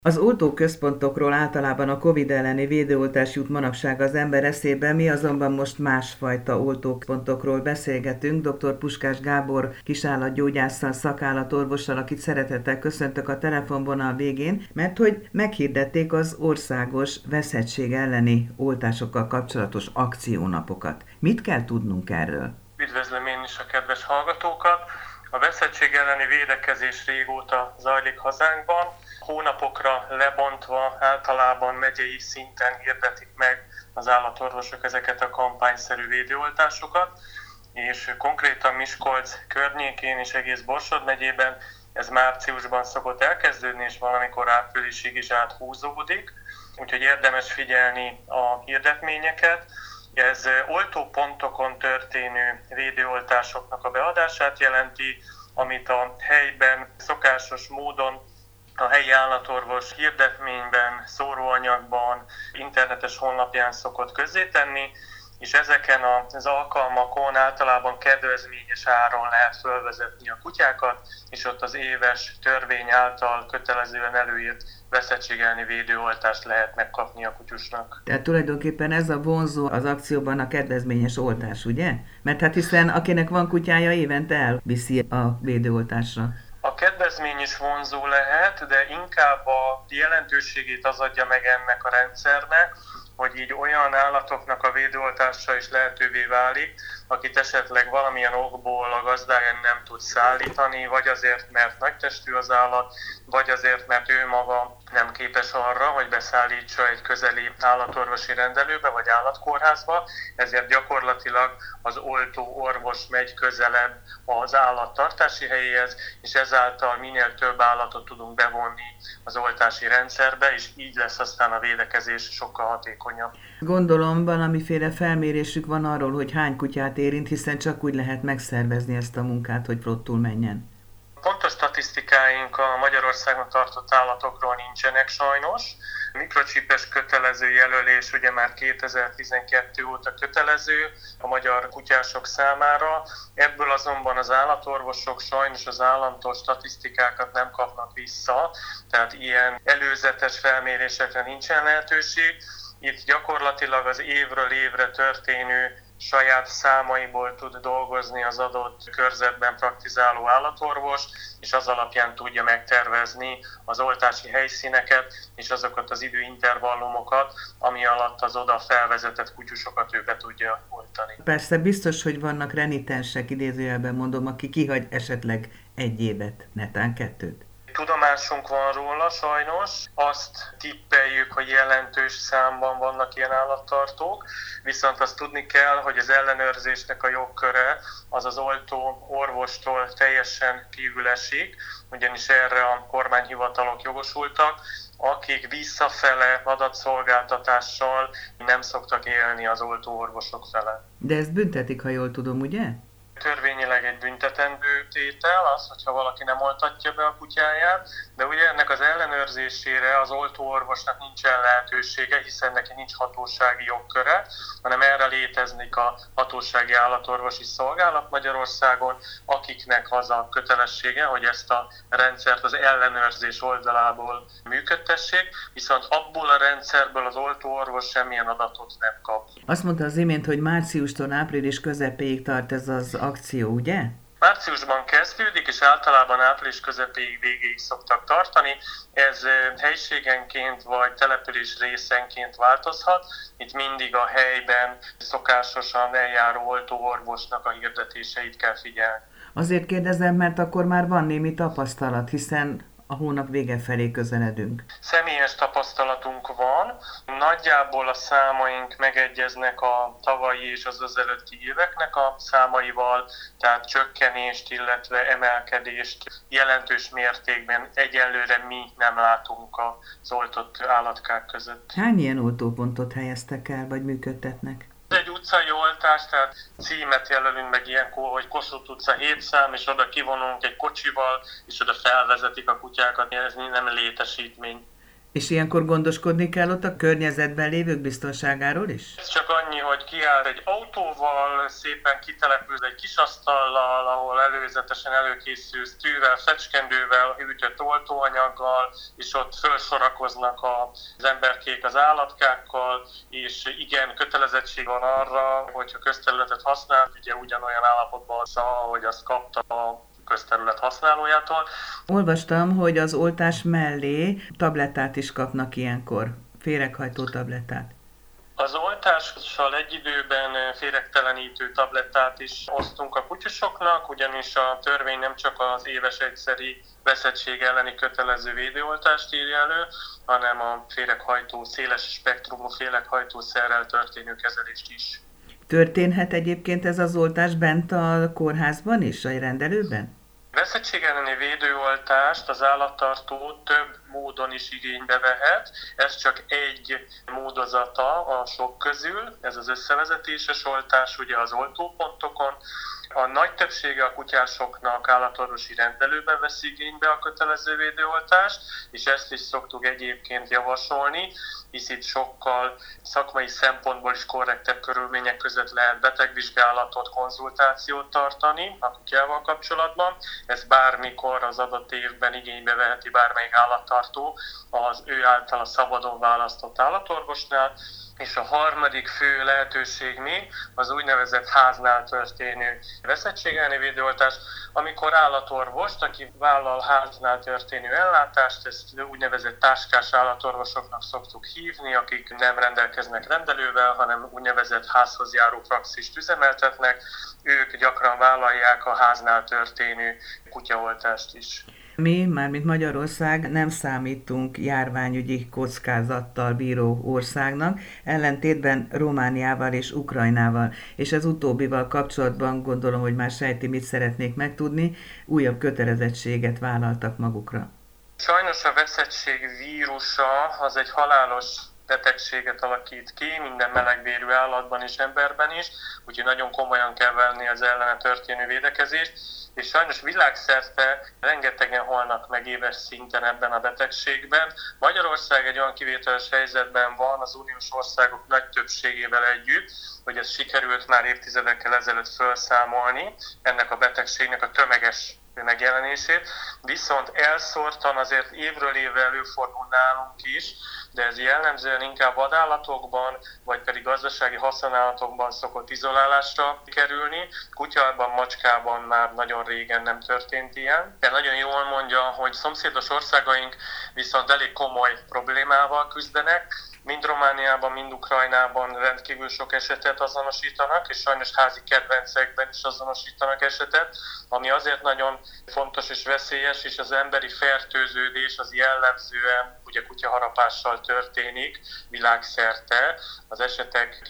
Az oltóközpontokról általában a Covid elleni védőoltás jut manapság az ember eszébe, mi azonban most másfajta oltóközpontokról beszélgetünk. Dr. Puskás Gábor kisállatgyógyásszal, szakállatorvossal, akit szeretettel köszöntök a telefonvonal végén, mert hogy meghirdették az országos veszettség elleni oltásokkal kapcsolatos akciónapokat. Mit kell tudnunk erről? Üdvözlöm én is a kedves hallgatókat! A veszettség elleni védekezés régóta zajlik hazánkban. Hónapokra lebontva általában megyei szinten hirdetik meg az állatorvosok ezeket a kampányszerű védőoltásokat, és konkrétan Miskolc környékén és egész Borsod megyében ez márciusban szokott elkezdődni, és valamikor áprilisig is áthúzódik, úgyhogy érdemes figyelni a hirdetményeket. Ez oltópontokon történő védőoltásoknak a beadását jelenti, amit a helyben szokásos módon a helyi állatorvos hirdetményben, szóróanyagban, internetes honlapján szokott közzétenni, és ezeken az alkalmakon általában kedvezményes áron lehet fölvezetni a kutyákat, és ott az éves törvény által kötelezően előírt veszettség elleni védőoltást lehet megkapni a kutyusnak. Tehát tulajdonképpen ez a vonzó az akcióban a kedvezményes oltás, ugye? Mert hát hiszen akinek van kutyája, évente elviszi a védőoltásra. A kedvezmény is vonzó lehet, de inkább a jelentőségét az adja meg ennek a rendszernek, hogy így olyan állatoknak a védőoltása is lehetővé válik, akit esetleg valamilyen okból a gazdája nem tud szállítani, vagy azért, mert nagytestű az állat, vagy azért, mert ő maga nem képes arra, hogy beszállítsa egy közeli állatorvosi rendelőbe, vagy állatkórházba, ezért gyakorlatilag az oltó orvos megy közelebb az állattartási helyéhez, és ezáltal minél több állatot tudunk bevonni az oltási rendszerbe, és így lesz aztán a védekezés sokkal hatékonyabb. Gondolom valamiféle felmérésük van arról, hogy hány kutyát érint, hiszen csak úgy lehet megszervezni ezt a munkát, hogy flottul menjen. Pontos statisztikáink a Magyarországon tartott állatokról nincsenek sajnos. Mikrocsipes kötelező jelölés ugye már 2012 óta kötelező a magyar kutyások számára. Ebből azonban az állatorvosok sajnos az államtól statisztikákat nem kapnak vissza, tehát ilyen előzetes felmérésekre nincsen lehetőség. Itt gyakorlatilag az évről évre történő saját számaiból tud dolgozni az adott körzetben praktizáló állatorvos, és az alapján tudja megtervezni az oltási helyszíneket és azokat az időintervallumokat, ami alatt az oda felvezetett kutyusokat ő be tudja oltani. Persze biztos, hogy vannak renitensek, idézőjelben mondom, aki kihagy esetleg egy évet, netán kettőt. Tudomásunk van róla sajnos, azt tippeljük, hogy jelentős számban vannak ilyen állattartók, viszont azt tudni kell, hogy az ellenőrzésnek a jogköre az az oltó orvostól teljesen kívül esik, ugyanis erre a kormányhivatalok jogosultak, akik visszafele adatszolgáltatással nem szoktak élni az oltó orvosok fele. De ezt büntetik, ha jól tudom, ugye? Törvényileg egy büntetendő tétel az, hogyha valaki nem oltatja be a kutyáját, de ugye ennek az ellenőrzésére az oltóorvosnak nincsen lehetősége, hiszen neki nincs hatósági jogköre, hanem erre léteznik a hatósági állatorvosi szolgálat Magyarországon, akiknek az a kötelessége, hogy ezt a rendszert az ellenőrzés oldalából működtessék, viszont abból a rendszerből az oltóorvos semmilyen adatot nem kap. Azt mondta az imént, hogy márciustól április közepéig tart ez az akció, ugye? Márciusban kezdődik, és általában április közepéig végéig szoktak tartani. Ez helységenként vagy település részenként változhat. Itt mindig a helyben szokásosan eljáró oltóorvosnak a hirdetéseit kell figyelni. Azért kérdezem, mert akkor már van némi tapasztalat, hiszen a hónap vége felé közeledünk. Személyes tapasztalatunk van. Nagyjából a számaink megegyeznek a tavalyi és az előtti éveknek a számaival, tehát csökkenést, illetve emelkedést jelentős mértékben egyelőre mi nem látunk az oltott állatkák között. Hány ilyen oltópontot helyeztek el, vagy működtetnek? Egy utcai oltás, tehát címet jelölünk meg ilyenkor, hogy Kossuth utca 7 szám, és oda kivonunk egy kocsival, és oda felvezetik a kutyákat, ez nem létesítmény. És ilyenkor gondoskodni kell ott a környezetben lévők biztonságáról is? Ez csak annyi, hogy kiáll egy autóval, szépen kitelepül egy kis asztallal, ahol előzetesen előkészülsz tűvel, fecskendővel, hűtött oltóanyaggal, és ott felsorakoznak az emberkék az állatkákkal, és igen, kötelezettség van arra, hogyha közterületet használ, ugye ugyanolyan állapotban ahogy azt kapta a közterület használójától. Olvastam, hogy az oltás mellé tablettát is kapnak ilyenkor, féreghajtó tablettát. Az oltással egy időben féregtelenítő tablettát is osztunk a kutyusoknak, ugyanis a törvény nem csak az éves egyszeri veszettség elleni kötelező védőoltást írja elő, hanem a féreghajtó, széles spektrumú féreghajtószerrel történő kezelést is. Történhet egyébként ez az oltás bent a kórházban is, a rendelőben? Veszettség elleni védőoltást az állattartó több módon is igénybe vehet, ez csak egy módozata a sok közül, ez az összevezetéses oltás ugye az oltópontokon. A nagy többsége a kutyásoknak állatorvosi rendelőben vesz igénybe a kötelező védőoltást, és ezt is szoktuk egyébként javasolni, hisz itt sokkal szakmai szempontból is korrektebb körülmények között lehet betegvizsgálatot, konzultációt tartani a kutyával kapcsolatban. Ez bármikor az adott évben igénybe veheti bármelyik állattartó az ő általa szabadon választott állatorvosnál. És a harmadik fő lehetőség még az úgynevezett háznál történő veszettség elleni védőoltás, amikor állatorvost, aki vállal háznál történő ellátást, ezt úgynevezett táskás állatorvosoknak szoktuk hívni, akik nem rendelkeznek rendelővel, hanem úgynevezett házhoz járó praxist üzemeltetnek, ők gyakran vállalják a háznál történő kutyaoltást is. Mi, mármint Magyarország, nem számítunk járványügyi kockázattal bíró országnak, ellentétben Romániával és Ukrajnával, és az utóbbival kapcsolatban gondolom, hogy már sejti, mit szeretnék megtudni, újabb kötelezettséget vállaltak magukra. Sajnos a veszettség vírusa az egy halálos betegséget alakít ki, minden melegbérű állatban és emberben is, úgyhogy nagyon komolyan kell venni az ellene történő védekezést, és sajnos világszerte rengetegen halnak meg éves szinten ebben a betegségben. Magyarország egy olyan kivételes helyzetben van az uniós országok nagy többségével együtt, hogy ez sikerült már évtizedekkel ezelőtt felszámolni ennek a betegségnek a tömeges megjelenését, viszont elszórtan azért évről évre előfordul nálunk is, de ez jellemzően inkább vadállatokban, vagy pedig gazdasági haszonállatokban szokott izolálásra kerülni. Kutyában, macskában már nagyon régen nem történt ilyen. De nagyon jól mondja, hogy szomszédos országaink viszont elég komoly problémával küzdenek, mind Romániában, mind Ukrajnában rendkívül sok esetet azonosítanak, és sajnos házi kedvencekben is azonosítanak esetet, ami azért nagyon fontos és veszélyes, és az emberi fertőződés az jellemzően ugye kutyaharapással történik világszerte. Az esetek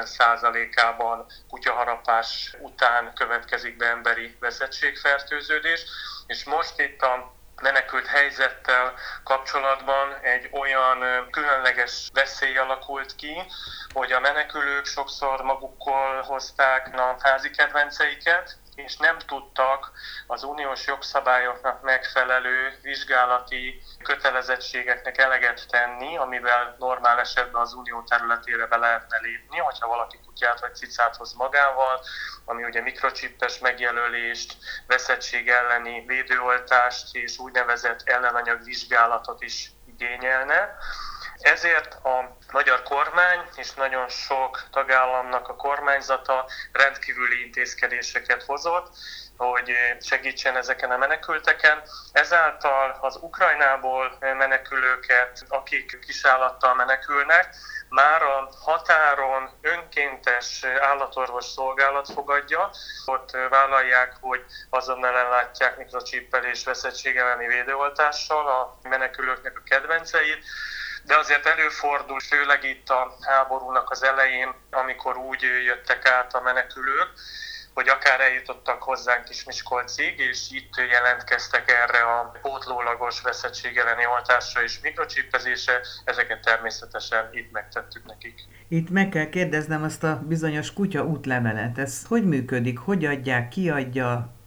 90%-ában kutyaharapás után következik be emberi veszettségfertőződés, és most itt a menekült helyzettel kapcsolatban egy olyan különleges veszély alakult ki, hogy a menekülők sokszor magukkal hozták a házi kedvenceiket, és nem tudtak az uniós jogszabályoknak megfelelő vizsgálati kötelezettségeknek eleget tenni, amivel normál esetben az unió területére be lehetne lépni, hogyha valaki kutyát vagy cicát hoz magával, ami ugye mikrocsippes megjelölést, veszettség elleni védőoltást és úgynevezett ellenanyagvizsgálatot is igényelne. Ezért a magyar kormány és nagyon sok tagállamnak a kormányzata rendkívüli intézkedéseket hozott, hogy segítsen ezeken a menekülteken. Ezáltal az Ukrajnából menekülőket, akik kisállattal menekülnek, már a határon önkéntes állatorvos szolgálat fogadja. Ott vállalják, hogy azonnal ellátják mikrocsippel és veszettség elleni védőoltással a menekülőknek a kedvenceit. De azért előfordul, főleg itt a háborúnak az elején, amikor úgy jöttek át a menekülők, hogy akár eljutottak hozzánk is Miskolcig, és itt jelentkeztek erre a pótlólagos veszettség elleni oltásra és mikrocsippezésre, ezeket természetesen itt megtettük nekik. Itt meg kell kérdeznem azt a bizonyos kutya útlevelet. Ez hogy működik? Hogy adják? Ki adja?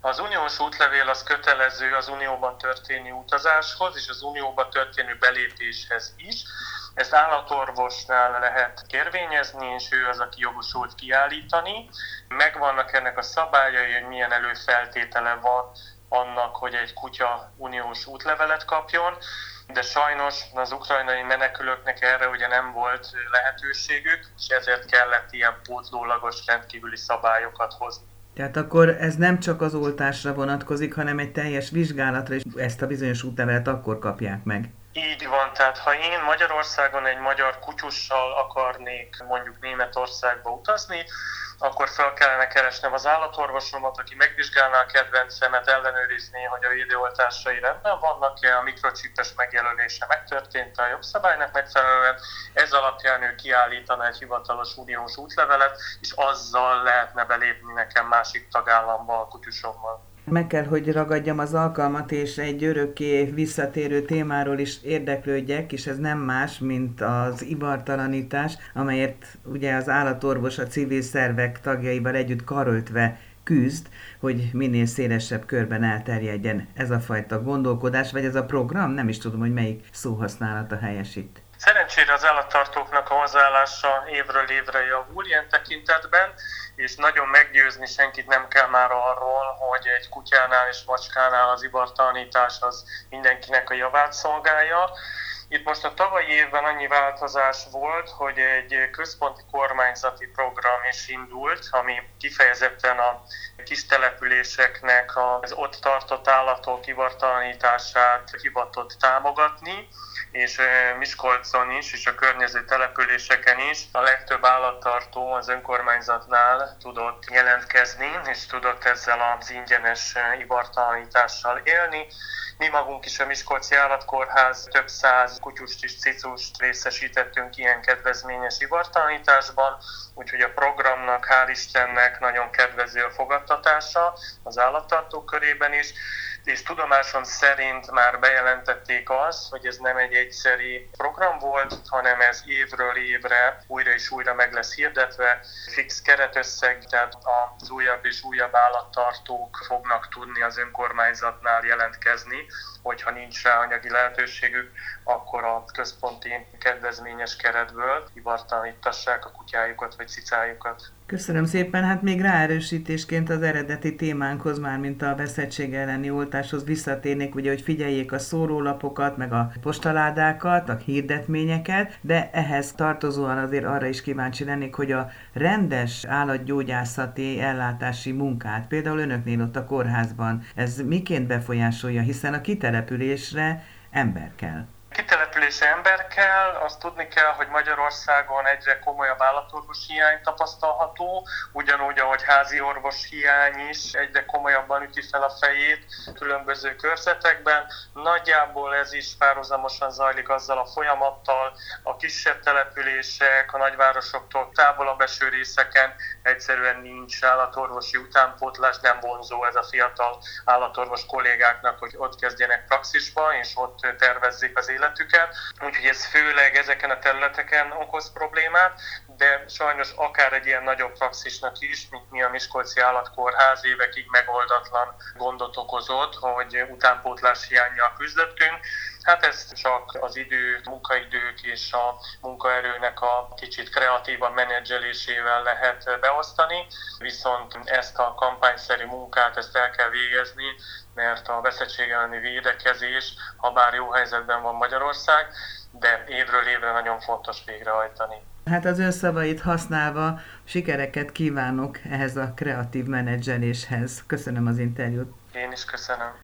Az uniós útlevél az kötelező az unióban történő utazáshoz és az unióban történő belépéshez is. Ezt állatorvosnál lehet kérvényezni, és ő az, aki jogosult kiállítani. Megvannak ennek a szabályai, hogy milyen előfeltétele van annak, hogy egy kutya uniós útlevelet kapjon, de sajnos az ukrajnai menekülőknek erre ugye nem volt lehetőségük, és ezért kellett ilyen pótlólagos rendkívüli szabályokat hozni. Tehát akkor ez nem csak az oltásra vonatkozik, hanem egy teljes vizsgálatra, és ezt a bizonyos útlevelet akkor kapják meg. Így van, tehát ha én Magyarországon egy magyar kutyussal akarnék mondjuk Németországba utazni, akkor fel kellene keresnem az állatorvosomat, aki megvizsgálná a kedvencemet, ellenőrizné, hogy a védőoltásai rendben vannak-e, a mikrocsipes megjelölése megtörtént a jogszabálynak megfelelően, ez alapján ő kiállítana egy hivatalos uniós útlevelet, és azzal lehetne belépni nekem másik tagállamba a kutyusommal. Meg kell, hogy ragadjam az alkalmat, és egy örökké visszatérő témáról is érdeklődjek, és ez nem más, mint az ivartalanítás, amelyet ugye az állatorvos a civil szervek tagjaival együtt karöltve küzd, hogy minél szélesebb körben elterjedjen ez a fajta gondolkodás, vagy ez a program, nem is tudom, hogy melyik szóhasználata helyes itt. Szerencsére az állattartóknak a hozzáállása évről évre javul ilyen tekintetben, és nagyon meggyőzni senkit nem kell már arról, hogy egy kutyánál és macskánál az ivartalanítás az mindenkinek a javát szolgálja. Itt most a tavalyi évben annyi változás volt, hogy egy központi kormányzati program is indult, ami kifejezetten a kis településeknek az ott tartott állatok ivartalanítását hivatott támogatni, és Miskolcon is, és a környező településeken is a legtöbb állattartó az önkormányzatnál tudott jelentkezni, és tudott ezzel az ingyenes ivartalanítással élni. Mi magunk is a Miskolci Állatkórház több száz kutyust és cicust részesítettünk ilyen kedvezményes ivartalanításban, úgyhogy a programnak hál' Istennek nagyon kedvező a fogadtatása az állattartók körében is, és tudomásom szerint már bejelentették azt, hogy ez nem egy egyszeri program volt, hanem ez évről évre újra és újra meg lesz hirdetve. Fix keretösszeg, tehát az újabb és újabb állattartók fognak tudni az önkormányzatnál jelentkezni, hogyha nincs rá anyagi lehetőségük, akkor a központi kedvezményes keretből ivartalanítassák a kutyájukat vagy cicájukat. Köszönöm szépen, hát még ráerősítésként az eredeti témánkhoz, már mint a veszettség elleni oltáshoz visszatérnék, ugye, hogy figyeljék a szórólapokat, meg a postaládákat, a hirdetményeket, de ehhez tartozóan azért arra is kíváncsi lennék, hogy a rendes állatgyógyászati ellátási munkát, például önöknél ott a kórházban, ez miként befolyásolja, hiszen a kitelepülésre ember kell. Kitelepülése ember kell, azt tudni kell, hogy Magyarországon egyre komolyabb állatorvos hiány tapasztalható, ugyanúgy, ahogy házi orvos hiány is egyre komolyabban üti fel a fejét különböző körzetekben. Nagyjából ez is párhuzamosan zajlik azzal a folyamattal, a kisebb települések, a nagyvárosoktól távolabb eső részeken egyszerűen nincs állatorvosi utánpótlás, nem vonzó ez a fiatal állatorvos kollégáknak, hogy ott kezdjenek praxisba, és ott tervezzék az életüket. Úgyhogy ez főleg ezeken a területeken okoz problémát, de sajnos akár egy ilyen nagyobb praxisnak is, mint mi a Miskolci Állatkórház évekig megoldatlan gondot okozott, hogy utánpótlás hiánnyal küzdöttünk. Hát ezt csak az munkaidők és a munkaerőnek a kicsit kreatívan menedzselésével lehet beosztani, viszont ezt a kampányszerű munkát ezt el kell végezni, mert a veszettség elleni védekezés, ha bár jó helyzetben van Magyarország, de évről évre nagyon fontos végrehajtani. Hát az ön szavait használva sikereket kívánok ehhez a kreatív menedzseléshez. Köszönöm az interjút. Én is köszönöm.